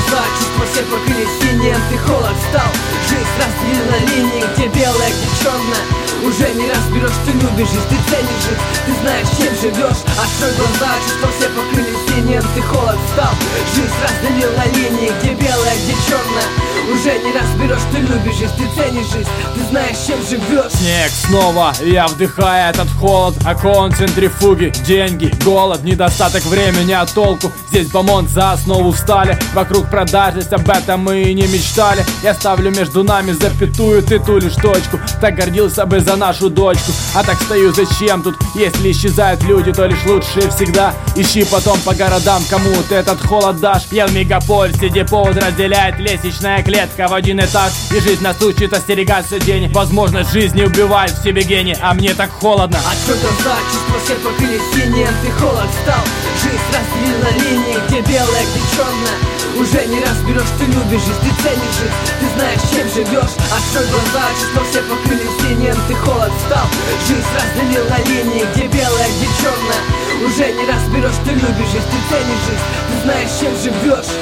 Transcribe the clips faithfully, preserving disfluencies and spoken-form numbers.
глаза, чувства все покрыли синим. Ты холод стал, жизнь разделила линии, где белая, где черная. Уже не разберешь, ты любишь жизнь, ты ценишь жизнь, ты знаешь, чем живешь. Открой глаза, чувства все покрыли синим. Ты холод стал, жизнь разделила линии, где белая, где черная. Уже не разберешь, ты любишь жизнь, ты ценишь жизнь, ты знаешь, чем живешь. Снег снова, я вдыхаю этот холод. Окон, центрифуги, деньги, голод, недостаток времени, а толку. Здесь бомонд за основу встали. Вокруг продажность, об этом мы и не мечтали. Я ставлю между нами запятую, ты ту лишь точку. Так гордился бы за нашу дочку. А так стою зачем тут? Если исчезают люди, то лишь лучшие всегда. Ищи потом по городам, кому ты этот холод дашь. Я в мегаполисе, где повод разделяет лестничная клетка в один этаж. И жизнь нас учит остерегаться денег. Возможность жизни убивает в себе гений, а мне так холодно. Открой глаза, чувства все покрыли синим. Ты холод стал, жизнь разделила линии, где белая, где черная. Уже не разберешь, ты любишь жизнь, ты ценишь жизнь, ты знаешь, чем живешь. Открой глаза, чувства все покрыли синим. Ты холод стал, жизнь разделила линии, где белая, где черная. Уже не разберешь, ты любишь жизнь, ты ценишь жизнь, ты знаешь, чем живешь.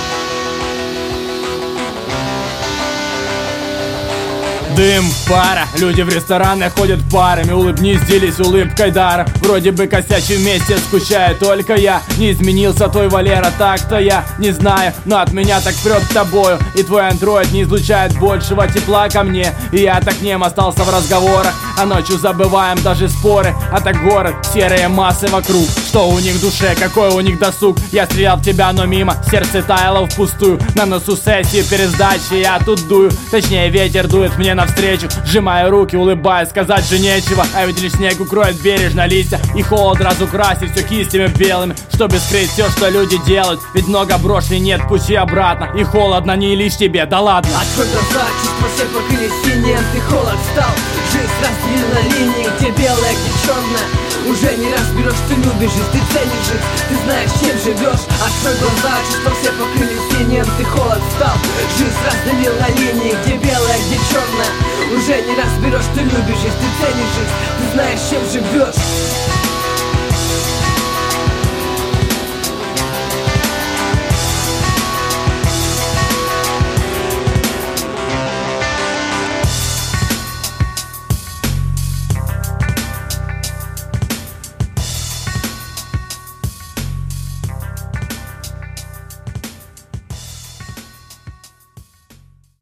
Дым, пара, люди в ресторанах ходят парами. Улыбнись, делись улыбкой даром. Вроде бы косячим вместе, скучаю только я. Не изменился твой Валера, так-то я не знаю, но от меня так прет тобою. И твой андроид не излучает большего тепла ко мне. И я так нем остался в разговорах, а ночью забываем даже споры. А так город, серые массы вокруг. Что у них в душе, какой у них досуг. Я стрелял в тебя, но мимо, сердце таяло впустую. На носу сессии пересдачи, я тут дую. Точнее, ветер дует мне навстречу. Сжимаю руки, улыбаясь, сказать же нечего. А ведь лишь снег укроет бережно листья. И холод разукрасит все кистями белыми, чтобы скрыть все, что люди делают. Ведь много брошли, нет пути обратно. И холодно не лишь тебе, да ладно. Открой глаза, чувства все покрыли синим. Ты холод стал, жизнь разделила линии, где белая, где черная. Уже не разберешь, ты любишь жизнь, ты ценишь жизнь, ты знаешь, чем живешь. Открой глаза, чувства все покрыли синим. Ты холод стал, жизнь разделила линии, где белая, где черная. Уже не разберешь, ты любишь жизнь, ты ценишь жизнь, ты знаешь, чем живешь.